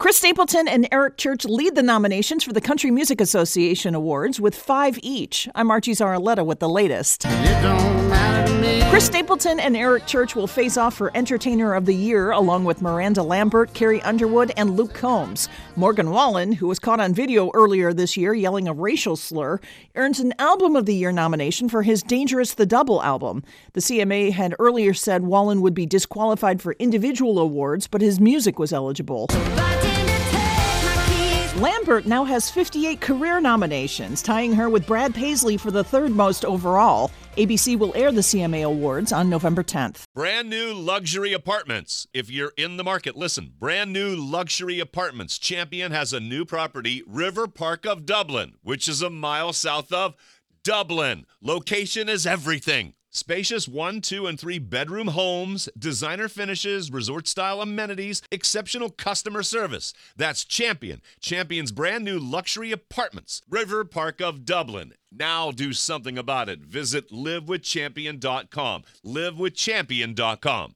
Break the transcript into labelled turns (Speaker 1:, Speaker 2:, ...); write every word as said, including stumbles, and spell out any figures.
Speaker 1: Chris Stapleton and Eric Church lead the nominations for the Country Music Association Awards with five each. I'm Archie Zaraletta with the latest.
Speaker 2: It don't matter to me.
Speaker 1: Chris Stapleton and Eric Church will face off for Entertainer of the Year along with Miranda Lambert, Carrie Underwood, and Luke Combs. Morgan Wallen, who was caught on video earlier this year yelling a racial slur, earns an Album of the Year nomination for his Dangerous the Double album. The C M A had earlier said Wallen would be disqualified for individual awards, but his music was eligible. Lambert now has fifty-eight career nominations, tying her with Brad Paisley for the third most overall. A B C will air the C M A Awards on November tenth.
Speaker 3: Brand new luxury apartments. If you're in the market, listen. Brand new luxury apartments. Champion has a new property, River Park of Dublin, which is a mile south of Dublin. Location is everything. Spacious one, two, and three bedroom homes, designer finishes, resort-style amenities, exceptional customer service. That's Champion. Champion's brand new luxury apartments. River Park of Dublin. Now do something about it. Visit live with champion dot com. live with champion dot com.